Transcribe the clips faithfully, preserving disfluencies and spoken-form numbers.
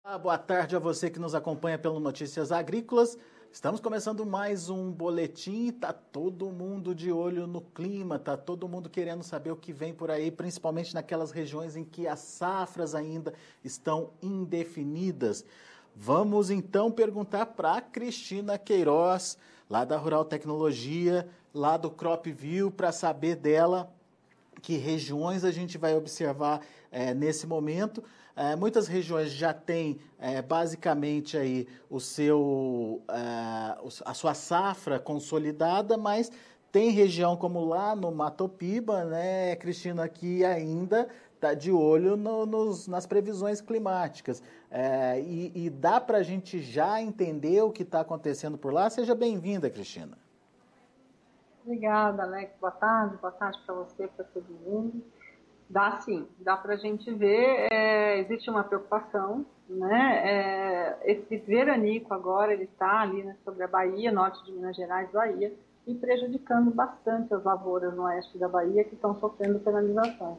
Ah, boa tarde a você que nos acompanha pelo Notícias Agrícolas. Estamos começando mais um boletim e tá todo mundo de olho no clima, tá todo mundo querendo saber o que vem por aí, principalmente naquelas regiões em que as safras ainda estão indefinidas. Vamos então perguntar para Cristina Queiroz, lá da Rural Tecnologia, lá do CropView, para saber dela que regiões a gente vai observar é, nesse momento. É, muitas regiões já têm é, basicamente aí o seu, é, a sua safra consolidada, mas tem região como lá no Mato Piba, né, Cristina, que ainda está de olho no, nos, nas previsões climáticas. É, e, e dá para a gente já entender o que está acontecendo por lá? Seja bem-vinda, Cristina. Obrigada, Alex. Boa tarde, boa tarde para você, para todo mundo. Dá sim, dá para a gente ver, é, existe uma preocupação, né? É, esse veranico agora, ele está ali, né, sobre a Bahia, norte de Minas Gerais, Bahia, e prejudicando bastante as lavouras no oeste da Bahia, que estão sofrendo penalizações.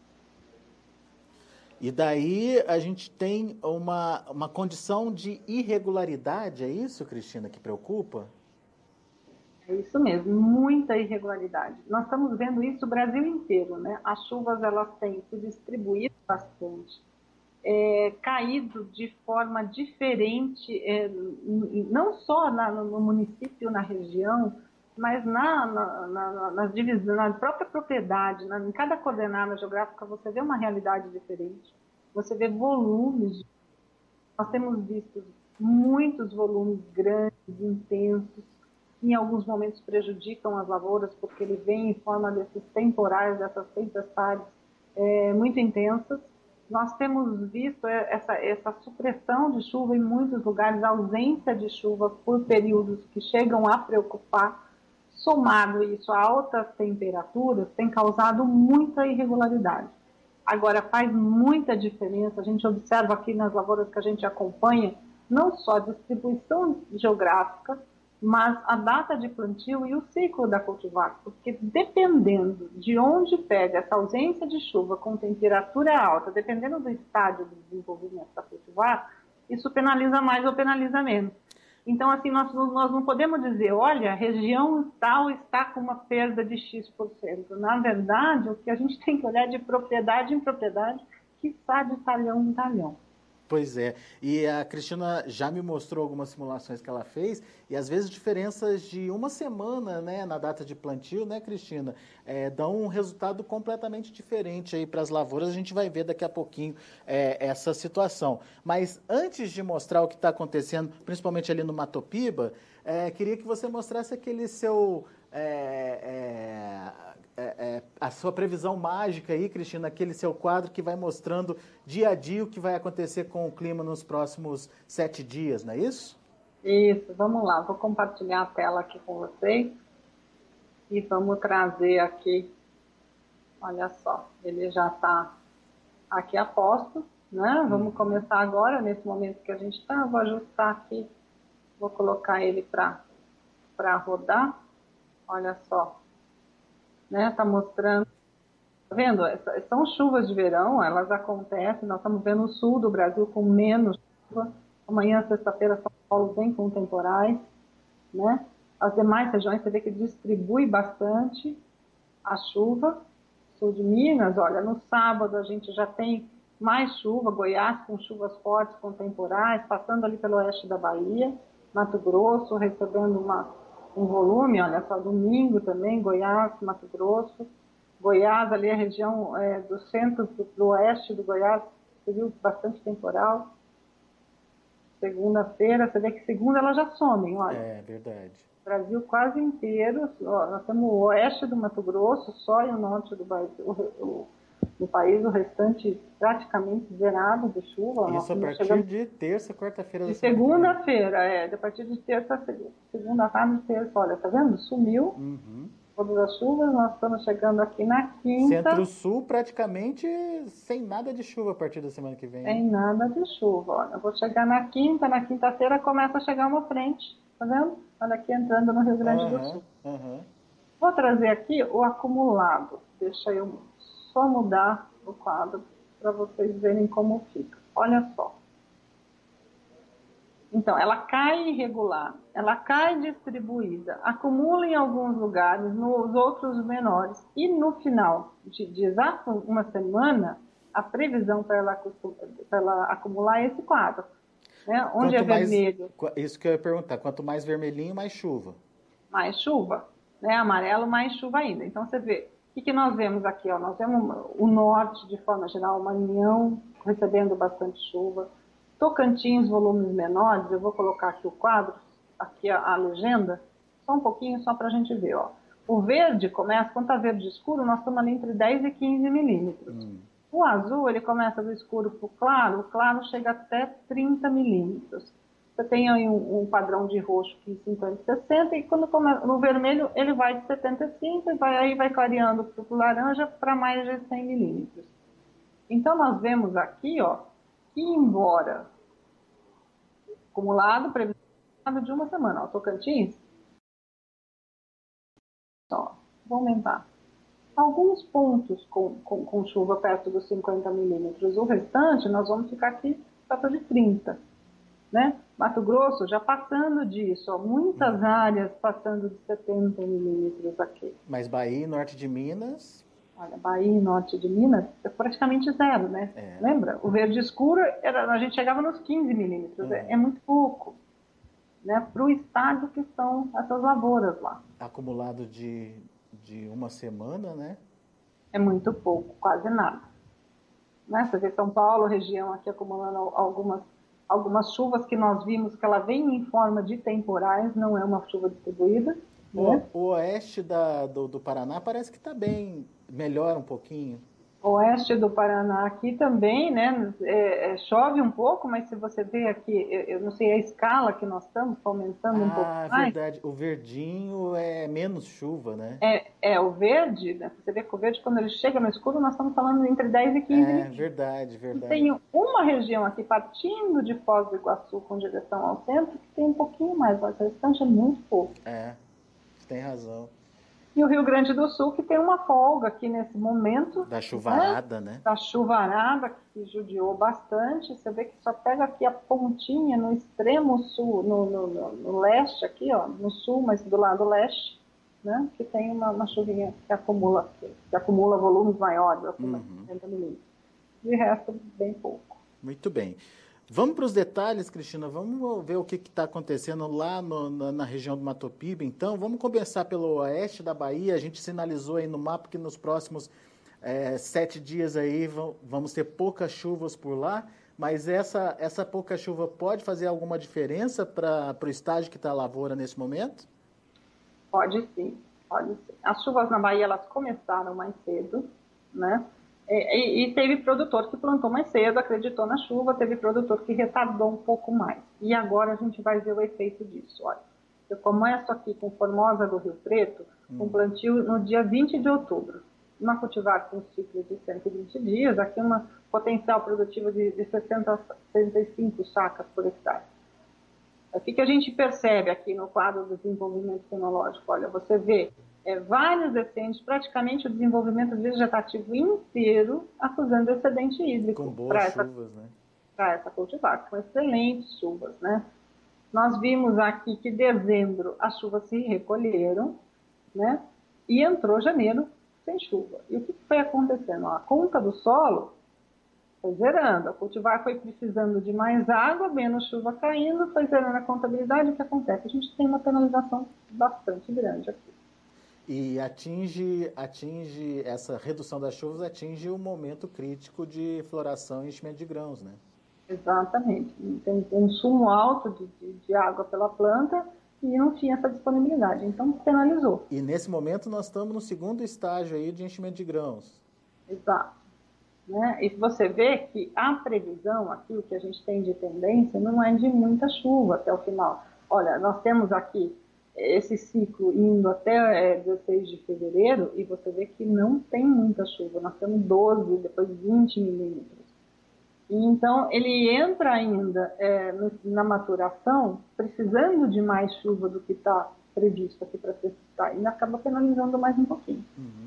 E daí a gente tem uma, uma condição de irregularidade, é isso, Cristina, que preocupa? É isso mesmo, muita irregularidade. Nós estamos vendo isso o Brasil inteiro, né? As chuvas, elas têm se distribuído bastante. É, caído de forma diferente, é, não só na, no município, na região, mas na, na, na, nas divisões, na própria propriedade, na, em cada coordenada geográfica você vê uma realidade diferente, você vê volumes. Nós temos visto muitos volumes grandes, intensos, que em alguns momentos prejudicam as lavouras, porque ele vem em forma desses temporais, dessas tempestades é, muito intensas. Nós temos visto essa, essa supressão de chuva em muitos lugares, a ausência de chuva por períodos que chegam a preocupar. Somado isso a altas temperaturas, tem causado muita irregularidade. Agora, faz muita diferença, a gente observa aqui nas lavouras que a gente acompanha, não só a distribuição geográfica, mas a data de plantio e o ciclo da cultivar, porque dependendo de onde pega essa ausência de chuva com temperatura alta, dependendo do estágio do desenvolvimento da cultivar, isso penaliza mais ou penaliza menos. Então, assim, nós, nós não podemos dizer, olha, a região tal está com uma perda de X por cento. Na verdade, o que a gente tem que olhar de propriedade em propriedade, quiçá de talhão em talhão. Pois é, e a Cristina já me mostrou algumas simulações que ela fez, e às vezes diferenças de uma semana, né, na data de plantio, né, Cristina, é, dão um resultado completamente diferente aí para as lavouras. A gente vai ver daqui a pouquinho é, essa situação. Mas antes de mostrar o que está acontecendo, principalmente ali no Mato Piba, é, queria que você mostrasse aquele seu... É, é, é, é, a sua previsão mágica aí, Cristina, aquele seu quadro que vai mostrando dia a dia o que vai acontecer com o clima nos próximos sete dias, não é isso? Isso, vamos lá, vou compartilhar a tela aqui com vocês e vamos trazer aqui, olha só, ele já está aqui a posto, né? Vamos começar agora, nesse momento que a gente está, vou ajustar aqui, vou colocar ele para para rodar, olha só, né? Tá mostrando, tá vendo? Essas são chuvas de verão, elas acontecem, nós estamos vendo o sul do Brasil com menos chuva, amanhã, sexta-feira, São Paulo vem com temporais, né? As demais regiões, você vê que distribui bastante a chuva. Sul de Minas, olha, no sábado a gente já tem mais chuva, Goiás com chuvas fortes, com temporais, passando ali pelo oeste da Bahia, Mato Grosso recebendo uma, um volume, olha só, domingo também, Goiás, Mato Grosso, Goiás, ali a região é, do centro para o oeste do Goiás, você viu bastante temporal. Segunda-feira, você vê que segunda ela já some, olha. É verdade. Brasil quase inteiro, ó, nós temos o oeste do Mato Grosso, só e o norte do, Brasil, o, o, do país, o restante praticamente zerado de chuva. Isso a Nós partir chegamos de terça, quarta-feira da de semana que vem. segunda-feira, é, a partir de terça, segunda tarde, terça, olha, tá vendo? Sumiu Uhum. todas as chuvas, nós estamos chegando aqui na quinta, Centro-Sul praticamente sem nada de chuva a partir da semana que vem, né? sem nada de chuva. Olha, eu vou chegar na quinta, na quinta-feira começa a chegar uma frente, tá vendo? Olha aqui entrando no Rio Grande do Aham, Sul. aham. Vou trazer aqui o acumulado. Deixa eu só mudar o quadro para vocês verem como fica. Olha só. Então, ela cai irregular, ela cai distribuída, acumula em alguns lugares, nos outros menores, e no final de, de exato uma semana, a previsão para ela, para ela acumular é esse quadro, né? Onde é Quanto mais, vermelho, isso que eu ia perguntar, quanto mais vermelhinho, mais chuva. mais chuva, né? Amarelo, mais chuva ainda. Então, você vê, o que, que nós vemos aqui? Ó? Nós vemos o norte, de forma geral, Maranhão, recebendo bastante chuva. Tocantins, volumes menores, eu vou colocar aqui o quadro, aqui a, a legenda, só um pouquinho, só para a gente ver. Ó. O verde começa, quando está verde escuro, nós estamos ali entre dez e quinze milímetros. Hum. O azul, ele começa do escuro para o claro, o claro chega até trinta milímetros. Você tem aí um, um padrão de roxo que cinquenta, sessenta, e quando começa, no vermelho ele vai de setenta e cinco, e vai, aí vai clareando para o laranja para mais de cem milímetros. Então, nós vemos aqui, ó, que embora acumulado, previsão de uma semana, ó, Tocantins, ó, vou aumentar. Alguns pontos com, com, com chuva perto dos cinquenta milímetros, o restante nós vamos ficar aqui perto de trinta. Né? Mato Grosso já passando disso, ó, muitas áreas passando de setenta milímetros aqui. Mas Bahia e norte de Minas... Olha, Bahia e norte de Minas é praticamente zero, né? É. Lembra? O verde escuro, era, a gente chegava nos quinze milímetros, uhum. é, é muito pouco, né? Para o estado que são essas lavouras lá. Acumulado de, de uma semana, né? É muito pouco, quase nada. Né? Você vê São Paulo, região aqui acumulando algumas, algumas chuvas que nós vimos que ela vem em forma de temporais, não é uma chuva distribuída. O, né? o oeste da, do, do Paraná parece que está bem, melhora um pouquinho. Oeste do Paraná aqui também, né? É, é, chove um pouco, mas se você ver aqui, eu, eu não sei a escala que nós estamos, aumentando ah, um pouco mais. Ah, verdade. O verdinho é menos chuva, né? É, é o verde, né? Você vê que o verde, quando ele chega no escuro, nós estamos falando entre dez e quinze É, verdade, verdade. E tem uma região aqui, partindo de Foz do Iguaçu, com direção ao centro, que tem um pouquinho mais, mas o restante é muito pouco. É, tem razão. E o Rio Grande do Sul, que tem uma folga aqui nesse momento. Da chuvarada, né? né? Da chuvarada, que judiou bastante. Você vê que só pega aqui a pontinha no extremo sul, no, no, no, no leste aqui, ó, no sul, mas do lado leste, né? Que tem uma, uma chuvinha que acumula, que, que acumula volumes maiores, acima de setenta milímetros. De resto, bem pouco. Muito bem. Vamos para os detalhes, Cristina, vamos ver o que está acontecendo lá no, na, na região do Mato Piba. Então, vamos começar pelo oeste da Bahia. A gente sinalizou aí no mapa que nos próximos é, sete dias aí vão, vamos ter poucas chuvas por lá, mas essa, essa pouca chuva pode fazer alguma diferença para o estágio que está a lavoura nesse momento? Pode sim, pode sim. As chuvas na Bahia, elas começaram mais cedo, né? E, e teve produtor que plantou mais cedo, acreditou na chuva, teve produtor que retardou um pouco mais. E agora a gente vai ver o efeito disso. Olha, eu começo aqui com Formosa do Rio Preto, com hum. plantio no dia vinte de outubro. Uma cultivar com ciclo de cento e vinte dias, aqui uma potencial produtiva de, de sessenta a sessenta e cinco sacas por hectare. O que, que a gente percebe aqui no quadro do desenvolvimento fenológico? Olha, você vê É, vários excedentes, praticamente o desenvolvimento vegetativo inteiro acusando excedente hídrico. Com boas chuvas, né? Para essa cultivar, com excelentes chuvas, né? Nós vimos aqui que em dezembro as chuvas se recolheram, né? E entrou janeiro sem chuva. E o que foi acontecendo? A conta do solo foi zerando, a cultivar foi precisando de mais água, menos chuva caindo, foi zerando a contabilidade. O que acontece? A gente tem uma penalização bastante grande aqui. E atinge, atinge, essa redução das chuvas atinge o momento crítico de floração e enchimento de grãos, né? Exatamente. Tem consumo alto de, de, de água pela planta e não tinha essa disponibilidade, então penalizou. E nesse momento nós estamos no segundo estágio aí de enchimento de grãos. Exato. Né? E você vê que a previsão aqui, o que a gente tem de tendência, não é de muita chuva até o final. Olha, nós temos aqui esse ciclo indo até é, dezesseis de fevereiro e você vê que não tem muita chuva. Nós temos doze, depois vinte milímetros. E então, ele entra ainda é, no, na maturação, precisando de mais chuva do que está previsto aqui para precipitar, e acaba penalizando mais um pouquinho. Uhum.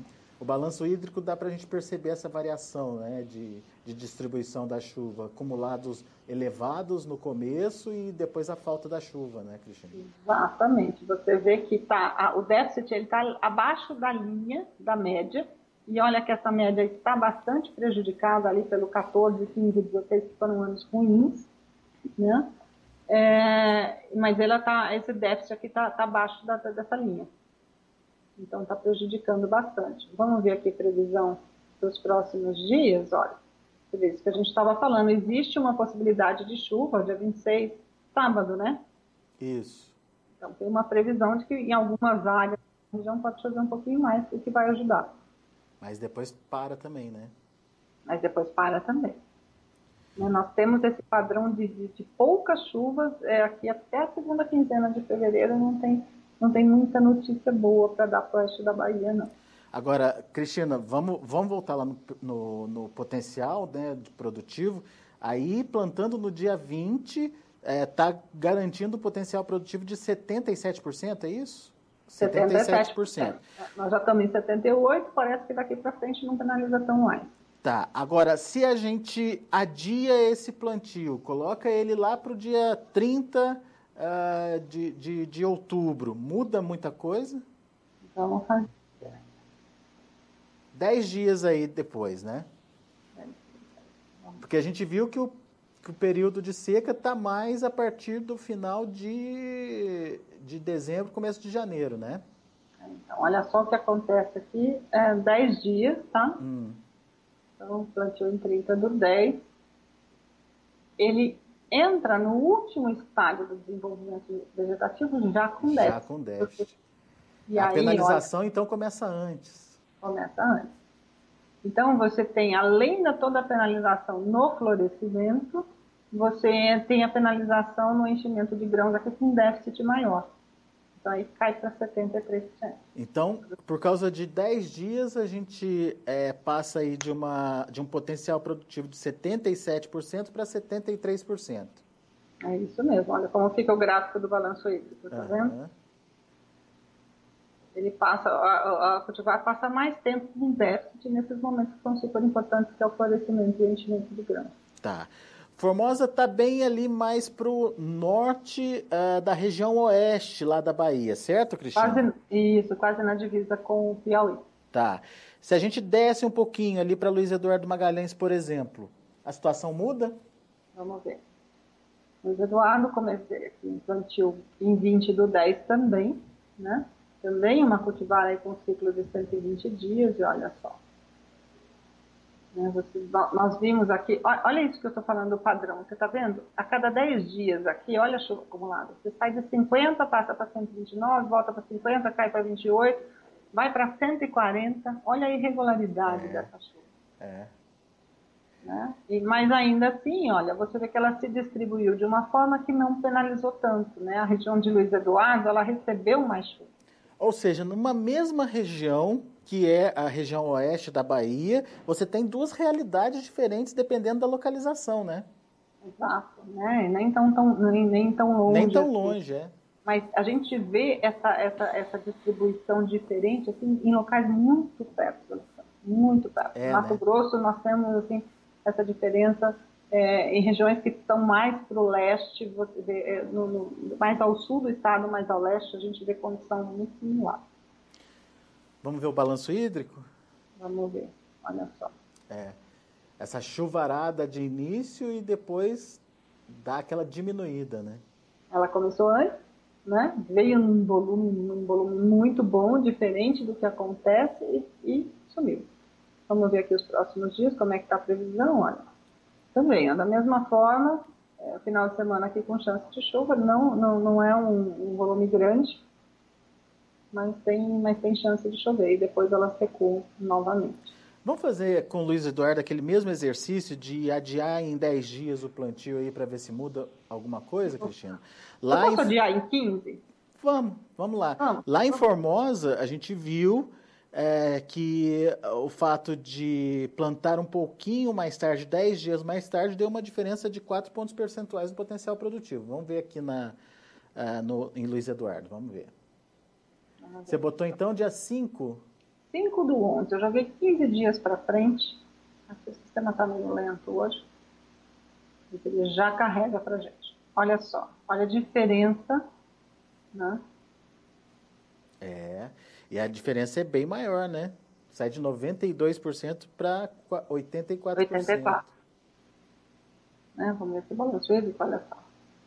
o balanço hídrico dá para a gente perceber essa variação, né, de, de distribuição da chuva, acumulados elevados no começo e depois a falta da chuva, né, Cristina? Exatamente. Você vê que tá, o déficit está abaixo da linha da média, e olha que essa média está bastante prejudicada ali pelo quatorze, quinze, dezesseis, que foram anos ruins, né? É, mas ela tá, esse déficit aqui está tá abaixo da, dessa linha. Então, está prejudicando bastante. Vamos ver aqui a previsão dos próximos dias. Olha, você vê isso que a gente estava falando. Existe uma possibilidade de chuva, dia vinte e seis, sábado, né? Isso. Então, tem uma previsão de que em algumas áreas a região pode chover um pouquinho mais, o que vai ajudar. Mas depois para também, né? Mas depois para também. Nós temos esse padrão de, de, de poucas chuvas, é, aqui até a segunda quinzena de fevereiro não tem... Não tem muita notícia boa para dar para o oeste da Bahia, não. Agora, Cristina, vamos, vamos voltar lá no, no, no potencial, né, de produtivo. Aí, plantando no dia vinte, está é, garantindo o potencial produtivo de setenta e sete por cento, é isso? setenta e sete por cento. Nós já estamos em setenta e oito por cento, parece que daqui para frente não penaliza tão mais. Tá, agora, se a gente adia esse plantio, coloca ele lá para o dia trinta Uh, de, de, de outubro, muda muita coisa? Vamos fazer. Dez dias aí depois, né? Porque a gente viu que o, que o período de seca está mais a partir do final de, de dezembro, começo de janeiro, né? Então, olha só o que acontece aqui, é dez dias, tá? Hum. Então, plantio em trinta do dez. Ele entra no último estágio do desenvolvimento vegetativo já com déficit. Já com déficit. E a aí, penalização, olha, então, começa antes. Começa antes. Então, você tem, além de toda a penalização no florescimento, você tem a penalização no enchimento de grãos aqui com déficit maior. Então, aí cai para setenta e três por cento. Então, por causa de dez dias, a gente é, passa aí de, uma, de um potencial produtivo de setenta e sete por cento para setenta e três por cento. É isso mesmo. Olha como fica o gráfico do balanço hídrico, tá uhum. vendo? Ele passa, a, a cultivar passa mais tempo com déficit nesses momentos que são super importantes, que é o florescimento e o enchimento de grãos. Tá. Formosa está bem ali mais para o norte uh, da região oeste lá da Bahia, certo, Cristina? Quase, isso, quase na divisa com o Piauí. Tá. Se a gente desce um pouquinho ali para Luiz Eduardo Magalhães, por exemplo, a situação muda? Vamos ver. Luiz Eduardo, comecei aqui, plantio em vinte do dez também, né? Também uma cultivar aí com um ciclo de cento e vinte dias, e olha só. Você, nós vimos aqui, olha isso que eu estou falando do padrão, você está vendo? A cada dez dias aqui, olha a chuva acumulada. Você sai de cinquenta, passa para cento e vinte e nove, volta para cinquenta, cai para vinte e oito, vai para cento e quarenta. Olha a irregularidade é, dessa chuva. É. Né? E, mas ainda assim, olha, você vê que ela se distribuiu de uma forma que não penalizou tanto. Né? A região de Luiz Eduardo, ela recebeu mais chuva. Ou seja, numa mesma região, que é a região oeste da Bahia, você tem duas realidades diferentes dependendo da localização, né? Exato, né? Nem tão, tão, nem, nem tão longe. Nem tão assim. longe, é. Mas a gente vê essa, essa, essa distribuição diferente assim, em locais muito perto, muito perto. É, no Mato né? Grosso nós temos assim, essa diferença é, em regiões que estão mais para o leste, você vê, é, no, no, mais ao sul do estado, mais ao leste, a gente vê condição muito similar. Vamos ver o balanço hídrico? Vamos ver, olha só. É, essa chuvarada de início e depois dá aquela diminuída, né? Ela começou antes, né? Veio num volume, num volume muito bom, diferente do que acontece e, e sumiu. Vamos ver aqui os próximos dias, como é que está a previsão, olha. Também, ó, da mesma forma, é, final de semana aqui com chance de chuva, não, não, não é um, um volume grande, mas tem, mas tem chance de chover e depois ela secou novamente. Vamos fazer com o Luiz Eduardo aquele mesmo exercício de adiar em dez dias o plantio aí para ver se muda alguma coisa, Cristina? Lá Eu posso em... adiar em quinze? Vamos, vamos lá. Vamos, lá em vamos. Formosa, a gente viu é, que o fato de plantar um pouquinho mais tarde, dez dias mais tarde, deu uma diferença de quatro pontos percentuais no potencial produtivo. Vamos ver aqui na, uh, no, em Luiz Eduardo, vamos ver. Você botou então dia cinco? cinco do onze, eu joguei quinze dias para frente. Aqui o sistema está meio lento hoje. Ele já carrega para a gente. Olha só, olha a diferença, né? É, e a diferença é bem maior, né? Sai de noventa e dois por cento para oitenta e quatro por cento. oitenta e quatro por cento. Né? Vamos ver esse balanço hídrico, olha só.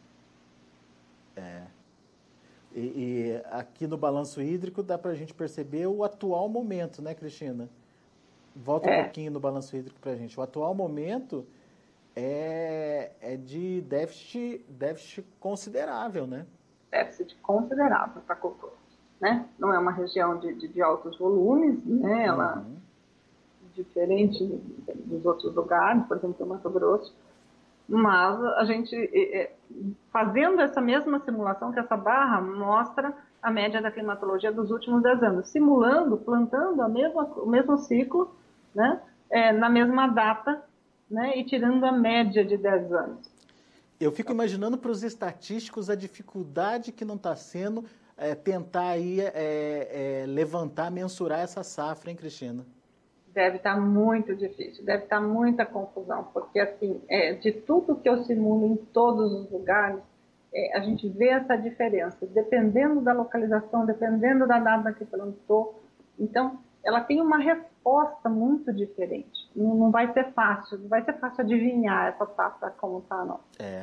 É. E, e aqui no balanço hídrico dá para a gente perceber o atual momento, né, Cristina? Volta É. um pouquinho no balanço hídrico para a gente. O atual momento é, é de déficit, déficit considerável, né? Déficit considerável para a cultura, né? Não é uma região de, de, de altos volumes, né? Ela Uhum. diferente dos outros lugares, por exemplo, o Mato Grosso. Mas a gente, fazendo essa mesma simulação, que essa barra mostra a média da climatologia dos últimos dez anos, simulando, plantando a mesma, o mesmo ciclo, né, é, na mesma data, né, e tirando a média de dez anos. Eu fico imaginando para os estatísticos a dificuldade que não está sendo é, tentar aí, é, é, levantar, mensurar essa safra, hein, Cristina? Deve estar muito difícil, deve estar muita confusão, porque assim, é, de tudo que eu simulo em todos os lugares, é, a gente vê essa diferença, dependendo da localização, dependendo da data que plantou. Então, ela tem uma resposta muito diferente. Não, não vai ser fácil, não vai ser fácil adivinhar essa safra como está, não. É.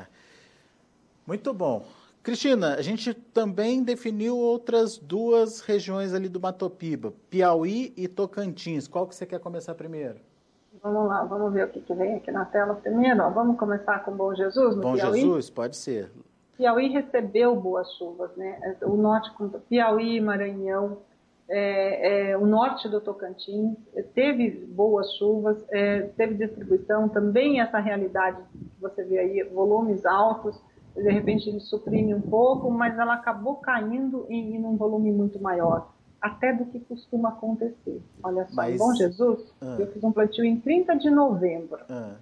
Muito bom. Cristina, a gente também definiu outras duas regiões ali do Mato Piba, Piauí e Tocantins. Qual que você quer começar primeiro? Vamos lá, vamos ver o que, que vem aqui na tela primeiro. Ó, vamos começar com Bom Jesus, no Bom Piauí? Jesus? Pode ser. Piauí recebeu boas chuvas, né? O norte, Piauí, Maranhão, é, é, o norte do Tocantins teve boas chuvas, é, teve distribuição, também essa realidade que você vê aí, volumes altos, de repente ele suprime um pouco, mas ela acabou caindo em, em um volume muito maior, até do que costuma acontecer. Olha só, Mas, em Bom Jesus, ah, eu fiz um plantio em trinta de novembro. Ah,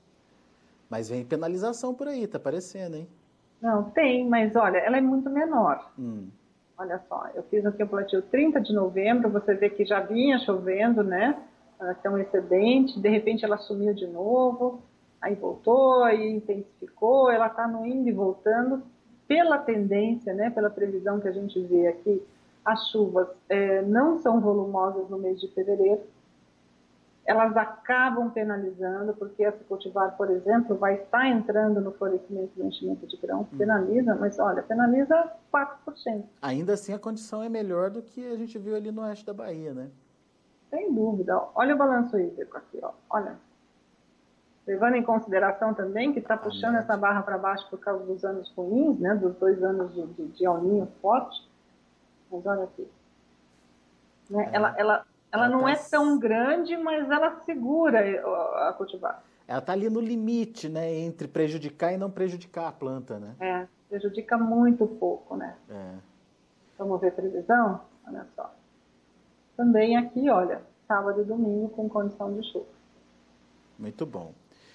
mas vem penalização por aí, tá aparecendo, hein? Não, tem, mas olha, ela é muito menor. Hum. Olha só, eu fiz aqui o plantio trinta de novembro, você vê que já vinha chovendo, né? Tem um excedente, de repente ela sumiu de novo, aí voltou, aí intensificou, ela está no indo e voltando. Pela tendência, né, pela previsão que a gente vê aqui, as chuvas é, não são volumosas no mês de fevereiro, elas acabam penalizando, porque essa cultivar, por exemplo, vai estar entrando no florescimento do enchimento de grãos, hum. penaliza, mas olha, penaliza quatro por cento. Ainda assim a condição é melhor do que a gente viu ali no oeste da Bahia, né? Sem dúvida. Olha o balanço hídrico aqui, ó. Olha. Levando em consideração também que está puxando média. Essa barra para baixo por causa dos anos ruins, né, dos dois anos de, de, de El Niño forte. Mas olha aqui. Né? É. Ela, ela, ela, ela não tá... é tão grande, mas ela segura a cultivar. Ela está ali no limite, né, entre prejudicar e não prejudicar a planta, né? É, prejudica muito pouco, né? É. Vamos ver previsão? Olha só. Também aqui, olha, sábado e domingo com condição de chuva. Muito bom.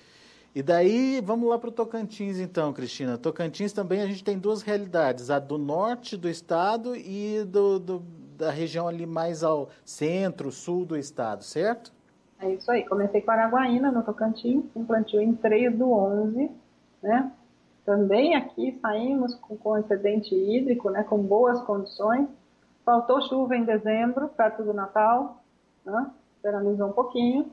E daí, vamos lá para o Tocantins então, Cristina. Tocantins também a gente tem duas realidades, a do norte do estado e do, do, da região ali mais ao centro, sul do estado, certo? É isso aí. Comecei com Araguaína, no Tocantins, um plantio em três do onze, né? Também aqui saímos com, com excedente hídrico, né? Com boas condições. Faltou chuva em dezembro, perto do Natal, né? Penalizou um pouquinho.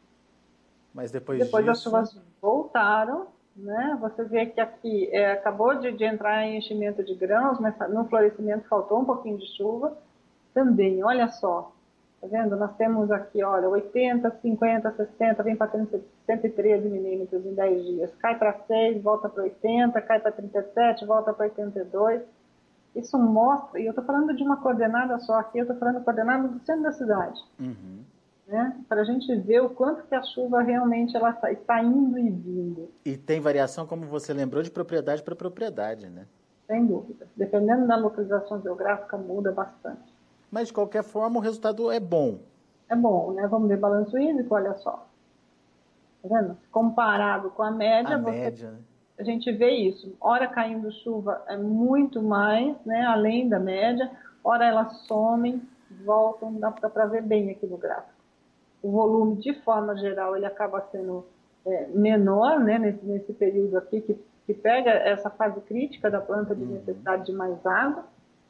Mas depois, depois disso... as chuvas voltaram, né? Você vê que aqui é, acabou de, de entrar em enchimento de grãos, mas no florescimento faltou um pouquinho de chuva. Também, olha só, tá vendo? Nós temos aqui, olha, oitenta, cinquenta, sessenta, vem para cento e treze milímetros em dez dias. Cai para seis, volta para oitenta, cai para trinta e sete, volta para oitenta e dois. Isso mostra, e eu estou falando de uma coordenada só aqui, eu estou falando coordenada do centro da cidade. Uhum. Né? Para a gente ver o quanto que a chuva realmente ela está, está indo e vindo. E tem variação, como você lembrou, de propriedade para propriedade, né? Sem dúvida. Dependendo da localização geográfica, muda bastante. Mas, de qualquer forma, o resultado é bom. É bom, né? Vamos ver balanço hídrico, olha só. Tá vendo? Comparado com a média, a, você... média, né? a gente vê isso. Hora caindo chuva é muito mais, né? Além da média. Hora elas somem voltam, dá para ver bem aqui no gráfico. O volume, de forma geral, ele acaba sendo é, menor, né, nesse, nesse período aqui, que, que pega essa fase crítica da planta de necessidade de mais água,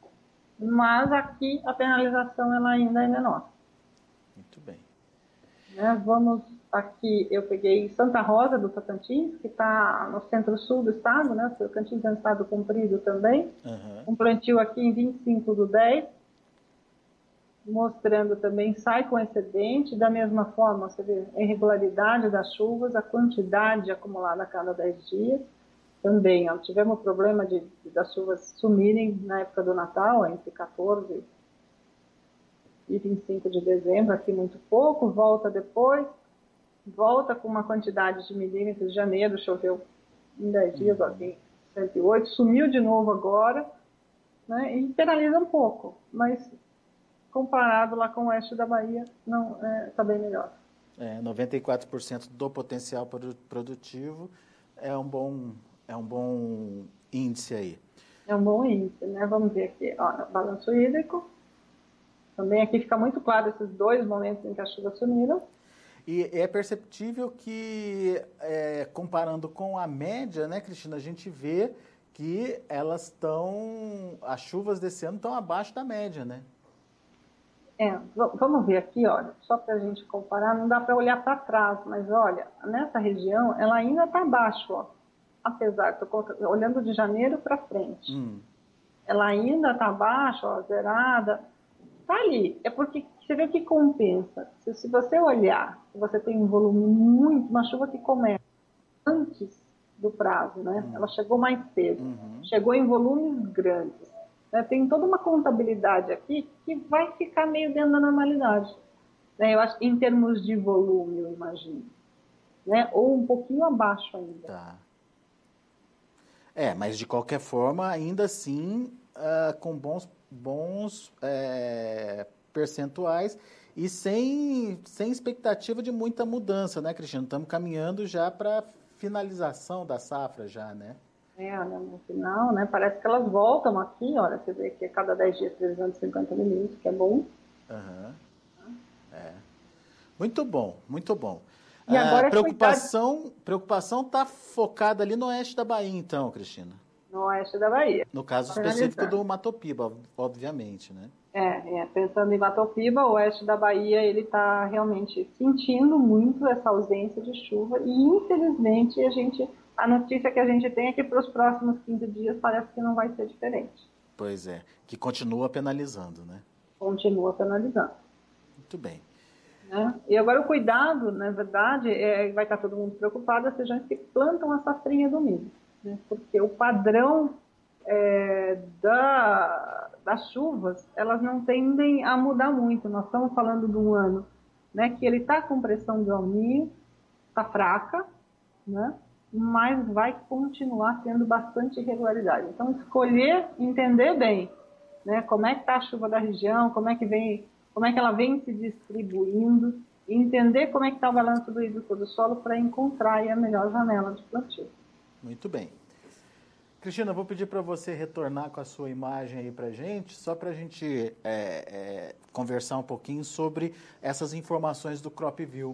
mas aqui a penalização ela ainda é menor. Muito bem. Né, vamos aqui, eu peguei Santa Rosa do Tocantins, que está no centro-sul do estado, né, o Tocantins é um estado comprido também, uhum. Um plantio aqui em vinte e cinco do dez, mostrando também, sai com excedente, da mesma forma, você vê a irregularidade das chuvas, a quantidade acumulada a cada dez dias, também, ó, tivemos o problema de, de das chuvas sumirem na época do Natal, entre quatorze e vinte e cinco de dezembro, aqui muito pouco, volta depois, volta com uma quantidade de milímetros, janeiro choveu em dez dias, ó, aqui cento e oito, sumiu de novo agora, né, e penaliza um pouco, mas comparado lá com o oeste da Bahia, não está é, bem melhor. É, noventa e quatro por cento do potencial produtivo é um bom, é um bom índice aí. É um bom índice, né? Vamos ver aqui, ó, balanço hídrico. Também aqui fica muito claro esses dois momentos em que as chuvas sumiram. E é perceptível que, é, comparando com a média, né, Cristina, a gente vê que elas estão, as chuvas desse ano estão abaixo da média, né? É, vamos ver aqui, olha, só para a gente comparar, não dá para olhar para trás, mas olha, nessa região ela ainda está abaixo, ó, apesar, estou olhando de janeiro para frente, hum. ela ainda está abaixo, ó, zerada, está ali, é porque você vê que compensa, se, se você olhar, você tem um volume muito, uma chuva que começa antes do prazo, né, hum. ela chegou mais cedo, uhum. chegou em volumes grandes, né, tem toda uma contabilidade aqui que vai ficar meio dentro da normalidade, né, eu acho, em termos de volume, eu imagino, né, ou um pouquinho abaixo ainda. Tá. É, mas de qualquer forma, ainda assim, uh, com bons, bons é, percentuais e sem, sem expectativa de muita mudança, né, Cristiano? Estamos caminhando já para finalização da safra já, né? É, olha, no final, né, parece que elas voltam aqui, olha, você vê que a cada dez dias trezentos e cinquenta milímetros, que é bom. Uhum. É. Muito bom, muito bom. E agora a preocupação cuidar... preocupação está focada ali no oeste da Bahia, então, Cristina? No oeste da Bahia. No caso específico do Mato Piba, obviamente, né? É, é, pensando em Mato Piba, o oeste da Bahia, ele está realmente sentindo muito essa ausência de chuva e, infelizmente, a gente, a notícia que a gente tem é que para os próximos quinze dias parece que não vai ser diferente. Pois é, que continua penalizando, né? Continua penalizando. Muito bem. Né? E agora o cuidado, na verdade, é, vai estar todo mundo preocupado, as regiões que plantam a safrinha do milho, né? Porque o padrão é, da, das chuvas, elas não tendem a mudar muito. Nós estamos falando de um ano, né, que ele está com pressão de El Niño, está fraca, né, mas vai continuar tendo bastante irregularidade. Então, escolher, entender bem, né, como é que está a chuva da região, como é que vem... como é que ela vem se distribuindo, e entender como é que está o balanço do hídrico do solo para encontrar aí a melhor janela de plantio. Muito bem. Cristina, vou pedir para você retornar com a sua imagem aí para a gente, só para a gente é, é, conversar um pouquinho sobre essas informações do CropView.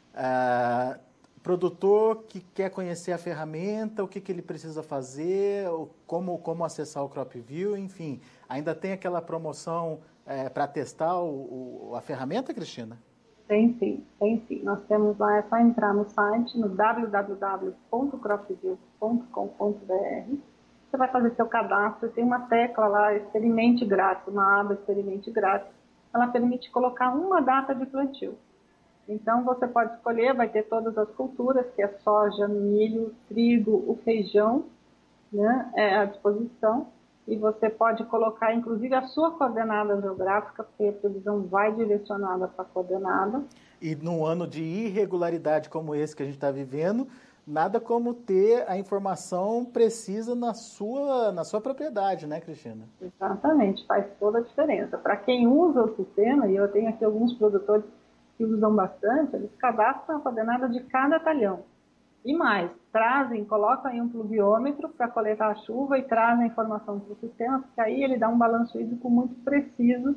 Ah, produtor que quer conhecer a ferramenta, o que, que ele precisa fazer, como, como acessar o CropView, enfim, ainda tem aquela promoção é, para testar o, o, a ferramenta, Cristina? Tem sim, tem sim. Nós temos lá, é só entrar no site, no w w w ponto cropview ponto com ponto b r. Você vai fazer seu cadastro, tem uma tecla lá, experimente grátis, uma aba experimente grátis. Ela permite colocar uma data de plantio. Então, você pode escolher, vai ter todas as culturas, que é soja, milho, trigo, o feijão, né, é à disposição. E você pode colocar, inclusive, a sua coordenada geográfica, porque a previsão vai direcionada para a coordenada. E num ano de irregularidade como esse que a gente está vivendo, nada como ter a informação precisa na sua, na sua propriedade, né, Cristina? Exatamente, faz toda a diferença. Para quem usa o sistema, e eu tenho aqui alguns produtores que usam bastante, eles cadastram a coordenada de cada talhão. E mais, trazem, colocam aí um pluviômetro para coletar a chuva e trazem a informação para o sistema, porque aí ele dá um balanço hídrico muito preciso,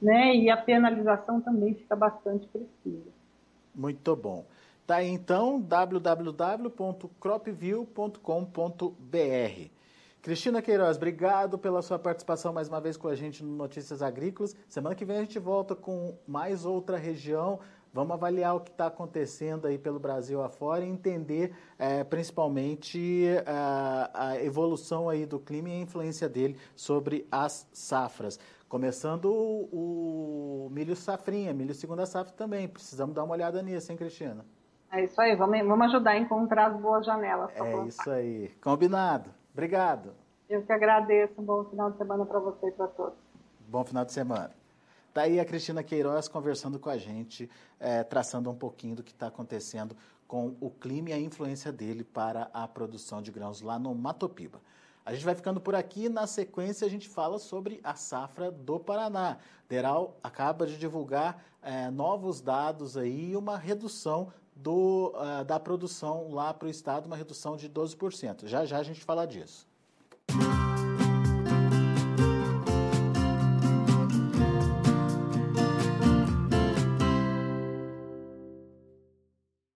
né? E a penalização também fica bastante precisa. Muito bom. Tá aí então, w w w ponto cropview ponto com ponto b r. Cristina Queiroz, obrigado pela sua participação mais uma vez com a gente no Notícias Agrícolas. Semana que vem a gente volta com mais outra região. Vamos avaliar o que está acontecendo aí pelo Brasil afora e entender é, principalmente a, a evolução aí do clima e a influência dele sobre as safras. Começando o, o milho safrinha, milho segunda safra também. Precisamos dar uma olhada nisso, hein, Cristina? É isso aí, vamos, vamos ajudar a encontrar as boas janelas. É plantar. Isso aí. Combinado. Obrigado. Eu que agradeço. Um bom final de semana para você e para todos. Bom final de semana. Está aí a Cristina Queiroz conversando com a gente, é, traçando um pouquinho do que está acontecendo com o clima e a influência dele para a produção de grãos lá no Mato Piba. A gente vai ficando por aqui, na sequência a gente fala sobre a safra do Paraná. Deral acaba de divulgar é, novos dados aí e uma redução do, uh, da produção lá para o estado, uma redução de doze por cento. Já já a gente fala disso.